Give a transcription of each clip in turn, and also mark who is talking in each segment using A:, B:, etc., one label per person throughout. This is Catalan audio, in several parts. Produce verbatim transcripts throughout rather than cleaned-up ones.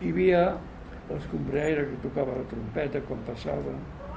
A: hi havia l'escombraire que tocava la trompeta quan passava,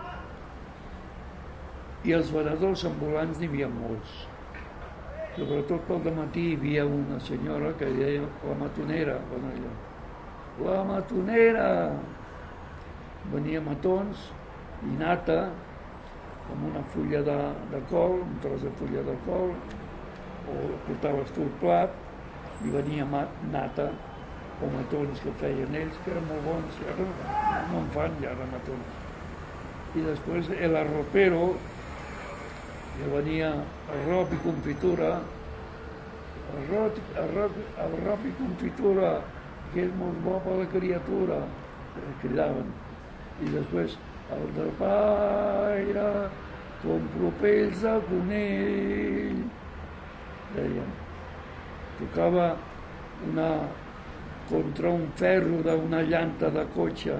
A: i els venedors ambulants n'hi havia molts. Sobretot pel dematí hi havia una senyora que deia la matonera. La matonera! Venia matons i nata amb una fulla de, de col, un tros de fulla de col, o portaves tu el plat i venia nata o matons que feien ells, que eren molt bons, i ara no en fan ja de matons. I després el arropero, que venia arrop i confitura, arrop, arrop, arrop i confitura, que és molt bo per la criatura, cridaven. I després el del paire, compro pells de conill, deien. Tocava una, contra un ferro d'una llanta de cotxe,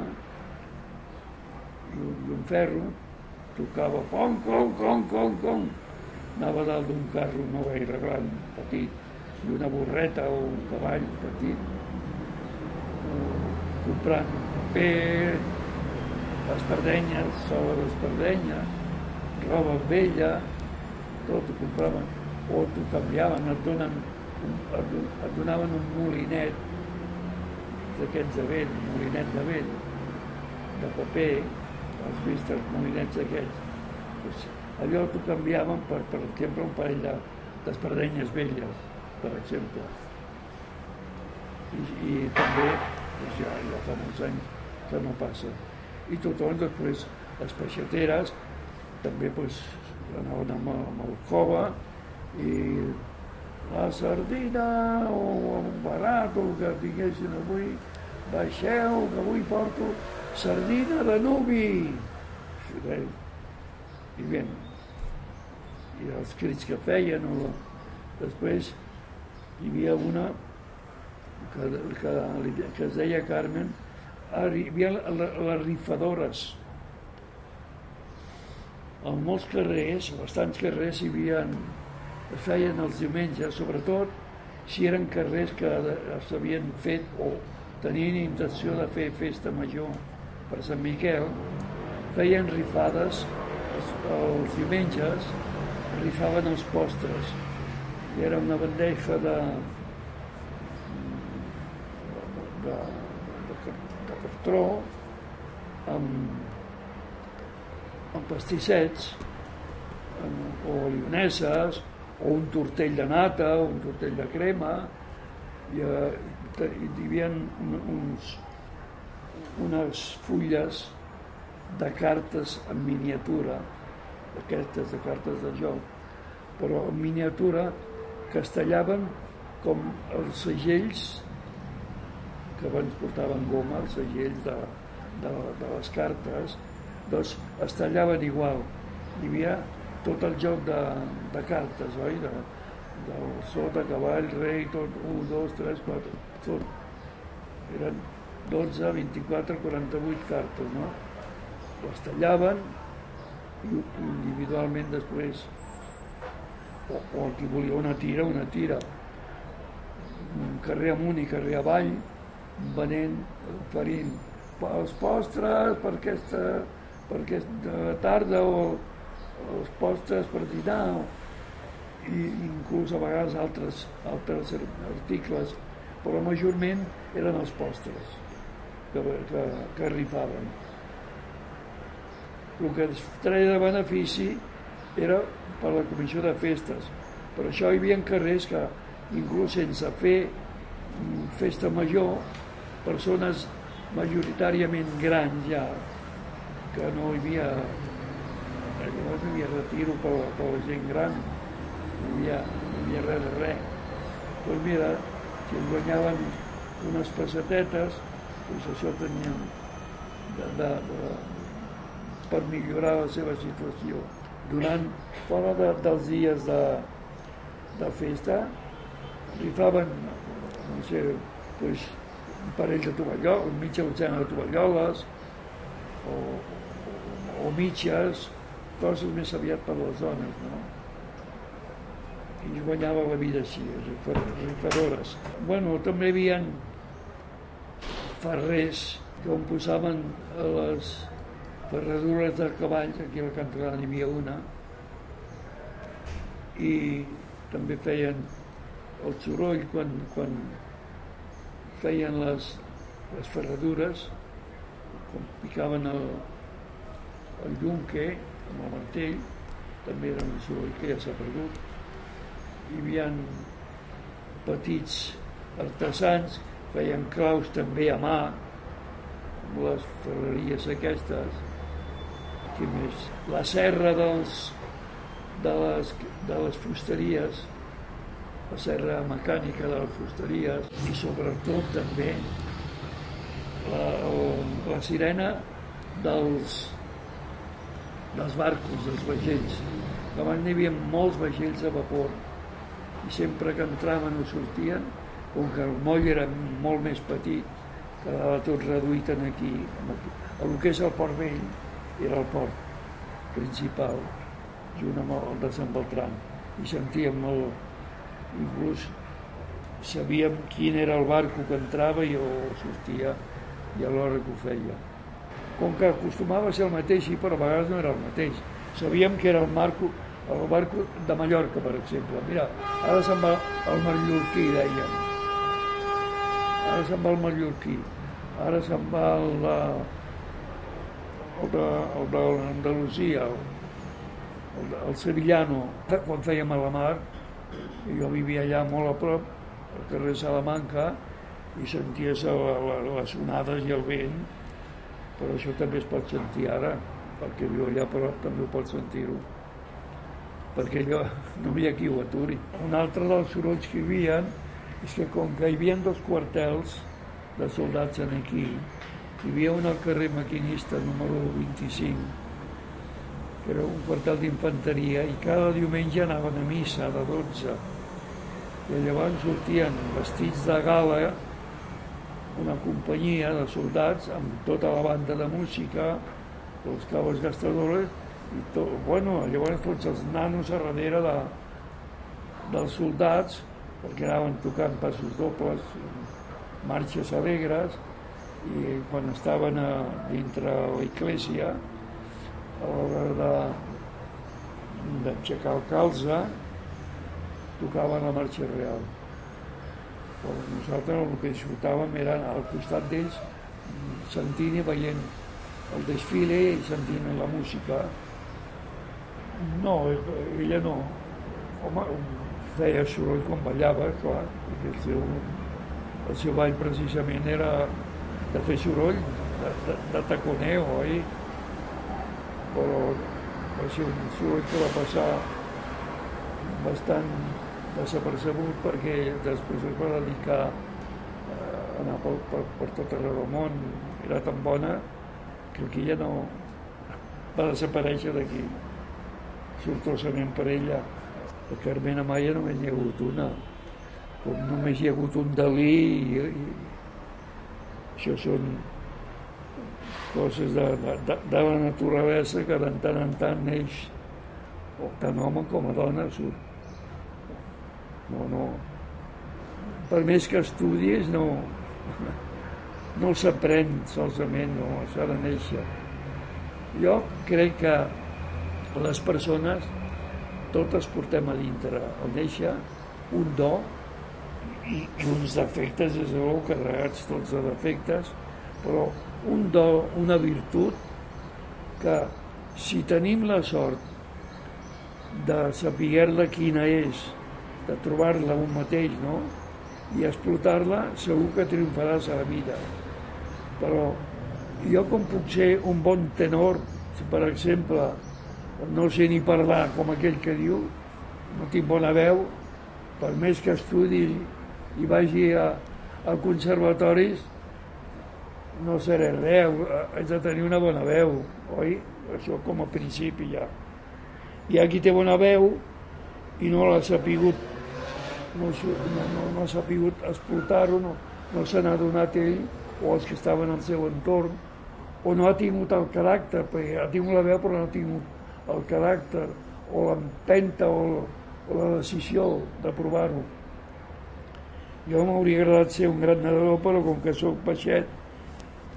A: i un, i un ferro, tocava pom, com, com, com, com. Anava dalt d'un carro no gaire gran, petit, i una burreta o un cavall petit, comprant paper, espardenyes, sola d'espardenyes, roba vella, tot ho compraven, o t'ho canviaven, et, donen, et donaven un molinet d'aquests de vent, un molinet de vent, de paper. Has vist els molinets aquests? Pues allò t'ho canviaven per, per exemple, un parell d'espardenyes velles, per exemple. I, i també, pues ja, ja fa molts anys que no passa. I tothom després, les peixateres, també pues, anaven amb, amb el cova i la sardina o un barat o el que tinguessin avui, baixeu, que avui porto sardina de nuvi. I bé, i els crits que feien, o després hi havia una que, que, que es deia Carmen, hi havia les rifadores. En molts carrers, bastants carrers, hi havia, es feien els diumenges, sobretot si eren carrers que s'havien fet o tenien intenció de fer festa major per Sant Miquel, feien rifades els, els diumenges, rifaven els postres. I era una bandeja de, de, de, de cartró amb, amb pastissets, amb, o lioneses, o un tortell de nata, o un tortell de crema, i eh, hi havia uns, unes fulles de cartes en miniatura, aquestes de cartes de joc, però en miniatura que es tallaven com els segells que abans portaven goma, els segells de, de, de les cartes, doncs es tallaven igual. Hi havia tot el joc de, de cartes, oi? De, del sota, cavall, rei, tot, un, dos, tres, quatre, tot. Eren dotze, vint-i-quatre, quaranta-vuit cartes, no? Les tallaven i individualment després, o, o el que volia una tira, una tira, un carrer amunt i carrer avall, venent, oferint els postres per aquesta, per aquesta tarda o els postres per dinar, i inclús a vegades altres, altres articles, però majorment eren els postres que, que, que rifaven. El que es treia de benefici era per la comissió de festes. Per això hi havia carrers que, inclús sense fer festa major, persones majoritàriament grans ja, que no hi havia, no hi havia retiro per, per la gent gran, no hi havia, no hi havia res de res. Doncs mira, si es guanyaven unes pessetetes, doncs això tenien de, de, de, per millorar la seva situació. Durant, fora de, dels dies de, de festa, rifaven, no sé, pues, un parell de tovalloles, mitja dotzena de tovalloles, o, o, o mitges, coses més aviat per les dones, no? I es guanyava la vida així, rifadores. Bueno, també hi havia ferrers que on posaven les ferradures de cavalls, aquí al Cantalà n'hi havia una, i també feien el soroll quan, quan feien les, les ferradures, quan picaven el, el yunque amb el martell, també era un soroll que ja s'ha perdut. Hi havia petits artesans, feien claus també a mà, amb les ferreries aquestes. Què més? La serra dels, de, les, de les fusteries, la serra mecànica de les fusteries, i sobretot també la, la sirena dels, dels barcos, dels vaixells. Abans n'hi havia molts vaixells a vapor i sempre que entraven o sortien, com que el moll era molt més petit, quedava tot reduït en aquí. El que és el Port Vell era el port principal, junt amb el de Sant Beltran, i sentíem el... inclús sabíem quin era el barco que entrava i o sortia i a l'hora que ho feia. Com que acostumava a ser el mateix, sí, però a vegades no era el mateix. Sabíem que era el, marco, el barco de Mallorca, per exemple. Mira, ara se'n va el mallorquí, deien. Ara se'n va el mallorquí. Ara se'n va el de, el de, el de l'Andalusia, el, el, el sevillano. Quan fèiem a la mar, jo vivia allà molt a prop, al carrer Salamanca, i senties la, la, les onades i el vent, però això també es pot sentir ara, perquè viu allà a prop també ho pot sentir-ho, perquè allò no hi ha qui ho aturi. Un altre dels sorolls que hi havia és que com que hi havia dos quartels de soldats aquí, hi havia un al carrer Maquinista número vint-i-cinc, que era un quartel d'infanteria, i cada diumenge anaven a missa de dotze. I llavors sortien vestits de gala una companyia de soldats amb tota la banda de música, els cables gastadores, i tot, bueno, llavors tots els nanos a darrere de, dels soldats, perquè anaven tocant passos dobles, marxes alegres, i quan estaven a, dintre la església, a l'hora d'aixecar el calze, tocaven la marxa real. Però nosaltres el que disfrutàvem era anar al costat d'ells, sentint i veient el desfile i sentint la música. No, ella no. Home, feia soroll quan ballava, clar, perquè el seu, el seu ball precisament era de fer soroll, de, de, de taconeo, oi? Però va ser un soroll que va passar bastant desapercebut perquè després es va dedicar a anar per, per, per tot arreu del món. Era tan bona que aquí ja no va desaparèixer d'aquí, sortosament per ella. De Carmen Amaya només hi ha hagut una, com només hi ha hagut un Dalí, i, i això són coses de, de, de la naturalesa que de tant en tant neix, o tant home com a dona surt. No, no. Per més que estudis, no, no s'aprèn solament, no, s'ha de néixer. Jo crec que les persones totes portem a dintre al néixer un do i, i uns defectes, és allò, carregats tots de defectes, però un do, una virtut que si tenim la sort de saber-la quina és, de trobar-la un mateix, no? I explotar-la, segur que triomfaràs a la vida. Però jo com puc ser un bon tenor, si per exemple no sé ni parlar com aquell que diu, no tinc bona veu, per més que estudi i vagi a, a conservatoris, no seré res, haig de tenir una bona veu, oi? Això com a principi ja. Hi ha qui té bona veu i no l'ha sapigut, no, no, no, no ha sapigut explotar-ho, no, no se n'ha donat ell, o els que estaven al seu entorn, o no ha tingut el caràcter, perquè ha tingut la veu però no ha tingut el caràcter, o l'empenta, o, o la decisió de provar-ho. Jo m'hauria agradat ser un gran nedador, però com que soc baixet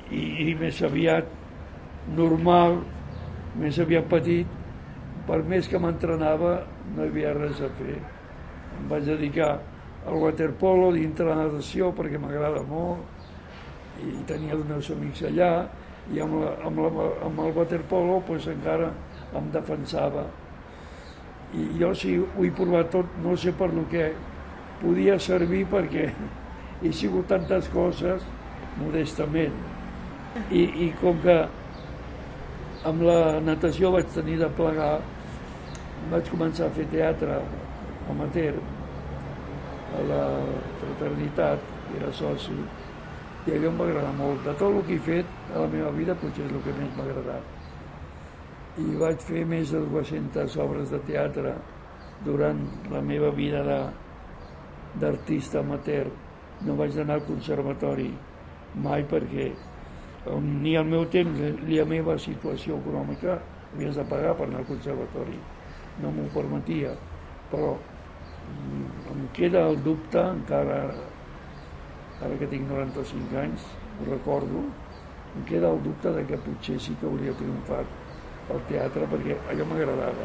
A: i, i més aviat normal, més aviat petit, per més que m'entrenava no hi havia res a fer. Em vaig dedicar al waterpolo dintre la natació perquè m'agrada molt i tenia els meus amics allà i amb, la, amb, la, amb el waterpolo pues, encara em defensava. I jo sí ho he provat tot, no sé per lo que podia servir perquè he sigut tantes coses modestament. I, i com que amb la natació vaig tenir de plegar, vaig començar a fer teatre amateur a la fraternitat, era soci, i allò em va agradar molt. De tot el que he fet a la meva vida potser és el que més m'ha agradat. I vaig fer més de dues-centes obres de teatre durant la meva vida d'artista amateur. No vaig anar al conservatori mai perquè ni al meu temps ni a la meva situació econòmica havies de pagar per anar al conservatori. No m'ho permetia, però em queda el dubte, encara ara que tinc noranta-cinc anys, ho recordo, em queda el dubte de que potser sí que hauria triomfat el teatre perquè allò m'agradava.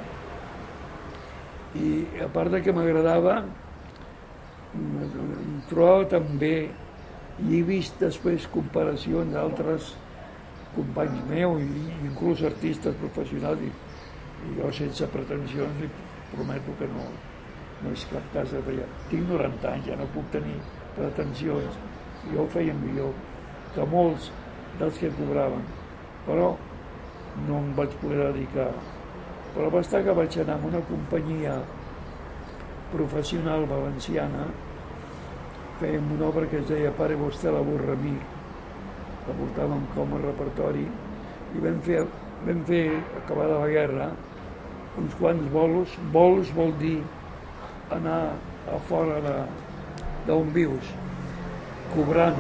A: I a part de que m'agradava, em trobava també, i he vist després comparacions d'altres companys meus i inclús artistes professionals i, i jo sense pretensions li prometo que no, no és cap cas de feia. Tinc noranta anys, ja no puc tenir pretensions. Jo ho feia millor que molts dels que cobraven, però no em vaig poder dedicar. Però va estar que vaig anar a una companyia professional valenciana, fèiem una obra que es deia Pare vostè la Borramí, la portàvem com a repertori, i vam fer, vam fer, acabada la guerra, uns quants bolos. Bolos vol dir anar a fora d'on vius, cobrant.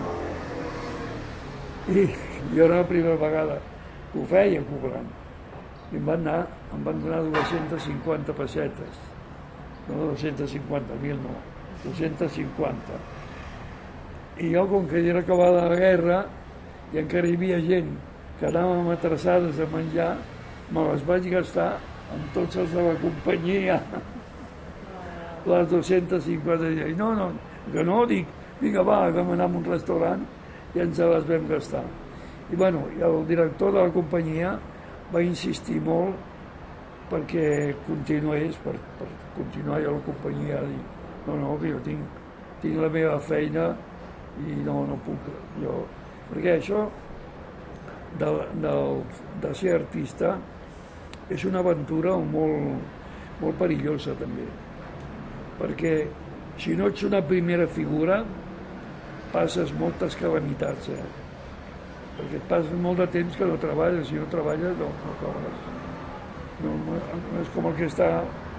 A: I jo era la primera vegada que ho feia cobrant. I em van, anar, em van donar dues-centes cinquanta pessetes. No dues-centes cinquanta mil, no, dues-centes cinquanta. I jo, com que era acabada la guerra i encara hi havia gent que anàvem atrasades a menjar, me les vaig gastar amb tots els de la companyia. Les dues-centes cinquanta. I no, no, que no, dic, vinga, va, vam anar a un restaurant i ens les vam gastar. I bueno, el director de la companyia va insistir molt perquè continués, per, per continuar jo a la companyia, a dir, no, no, que jo tinc, tinc la meva feina i no, no puc, jo... Perquè això de, de, de ser artista és una aventura molt, molt perillosa també, perquè si no ets una primera figura passes moltes calamitats, eh? Perquè et passes molt de temps que no treballes, si no treballes no, no cobres. No, no, no és com el que està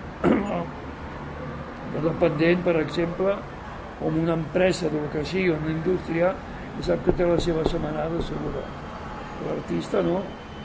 A: dependent, per exemple, o en una empresa del que sigui, o en una indústria, i sap que té la seva setmanada segura. L'artista no.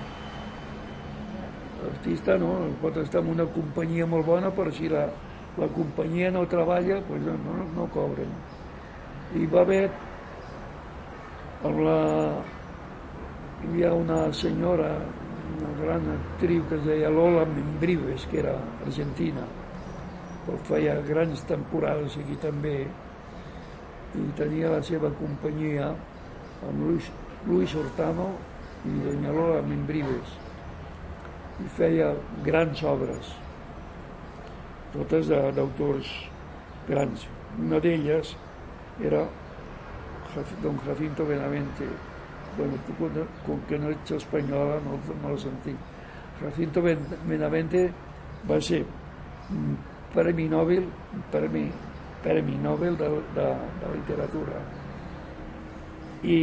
A: L'artista no, pot estar en una companyia molt bona, però si la, la companyia no treballa, doncs no, no, no cobren. I va haver amb la... hi havia una senyora, una gran actriu que es deia Lola Membrives, que era argentina, però feia grans temporades aquí també, i tenia la seva companyia amb Luis, Luis Hortano i doña Lola Membrives, i feia grans obres, totes d'autors grans. Una d'elles era don Jacinto Benavente. Bueno, tu, com que no ets espanyola, no, no l'has sentit. Jacinto Benavente va ser Premi Nobel, Premi, Premi Nobel de, de, de literatura. I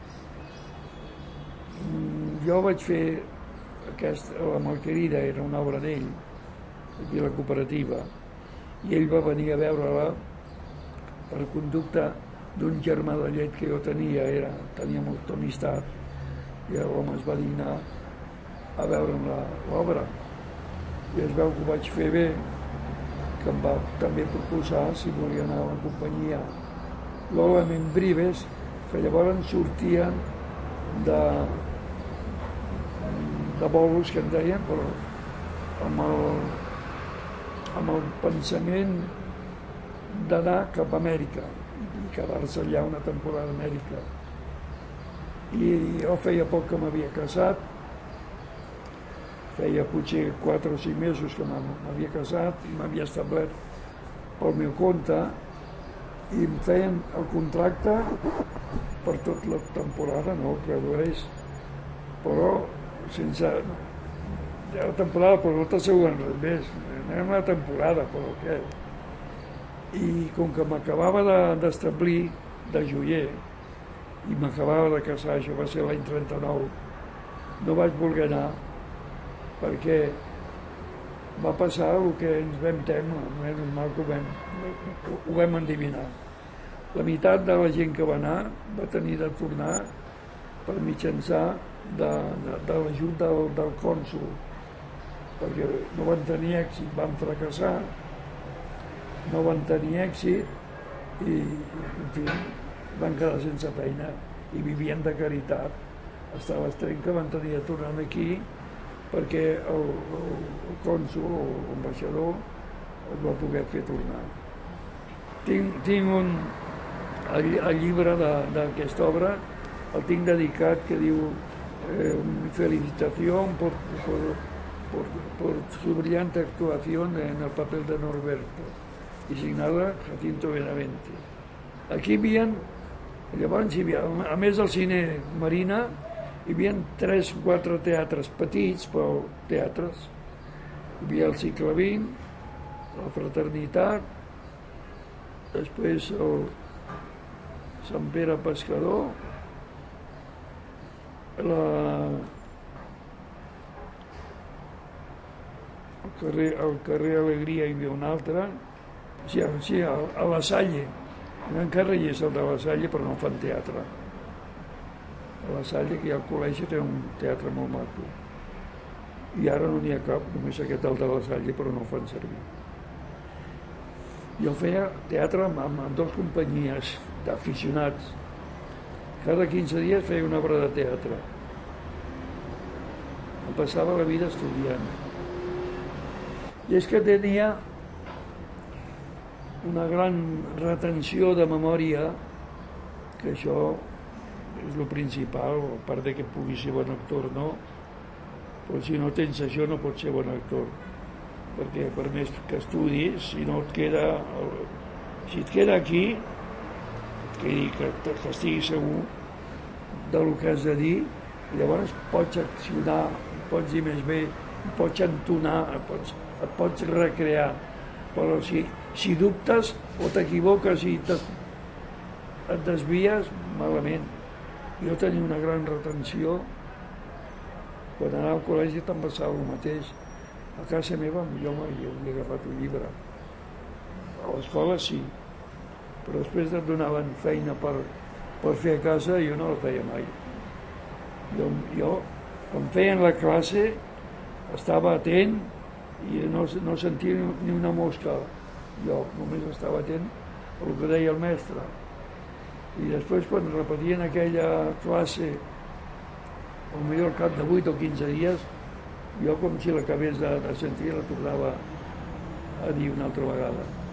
A: jo vaig fer aquesta, la Malquerida, era una obra d'ell, aquí a la cooperativa, i ell va venir a veure-la per conducte d'un germà de llet que jo tenia, era, tenia molta amistat, i l'home es va dignar a veure'm l'obra. I es veu que ho vaig fer bé, que em va també proposar si volia anar a la companyia Lola Membrives, que llavors sortien de, de bolos que en deien, però amb el, amb el pensament d'anar cap a Amèrica i quedar-se allà una temporada a Amèrica. I jo feia poc que m'havia casat, feia potser quatre o cinc mesos que m'havia casat i m'havia establert pel meu compte i em feien el contracte per tota la temporada, no que durés, però sense... Ja la temporada, però no t'asseguren res més, anem a la temporada, però què? I com que m'acabava d'establir de joier i m'acabava de casar, això va ser l'any trenta-nou, no vaig voler anar perquè va passar el que ens vam temer, menys mal que ho vam, ho vam endevinar. La meitat de la gent que va anar va tenir de tornar per mitjançar de, de, de l'ajut del, del cònsol, perquè no van tenir èxit, van fracassar, no van tenir èxit i, en fi, van quedar sense feina i vivien de caritat. Fins a l'extrem que van tenir de tornar aquí perquè el, el, el cònsol o l'ambaixador els va poder fer tornar. Tinc, tinc un, el, el llibre d'aquesta obra, el tinc dedicat, que diu eh, felicitació por, por, por, por su brillante actuación en el papel de Norberto, i signada Jacinto Benavente. Aquí hi havia, llavors hi havia, a més del cine Marina, hi havia tres o quatre teatres petits, però teatres. Hi havia el Cicle vint, la Fraternitat, després el Sant Pere Pescador, la, el, carrer, el carrer Alegria hi havia un altre, sí, sí, a, a la Salle, encara hi és el de la Salle, però no fan teatre. A la Salle, que hi ha al col·legi, té un teatre molt maco. I ara no n'hi ha cap, només aquest el de la Salle, però no ho fan servir. Jo feia teatre amb, amb, amb dues companyies d'aficionats. Cada quinze dies feia una obra de teatre. Em passava la vida estudiant. I és que tenia una gran retenció de memòria, que això és el principal, a part de que pugui ser bon actor, no? Però si no tens això no pots ser bon actor, perquè per més que estudis, si no et queda... Si et queda aquí, et quedi que, que estiguis segur del que has de dir, llavors pots accionar, pots dir més bé, pots entonar, pots, et pots recrear. Però si, si dubtes o t'equivoques i et, et desvies, malament. Jo tenia una gran retenció. Quan anava al col·legi te'n passava el mateix. A casa meva jo m'havia agafat un llibre. A l'escola sí, però després et donaven feina per, per fer a casa i jo no la feia mai. Jo, jo quan feien la classe, estava atent i no, no sentia ni una mosca. Jo només estava atent al que deia el mestre. I després, quan repetien aquella classe, potser al cap de vuit o quinze dies, jo com si l'acabés de, de sentir la tornava a dir una altra vegada.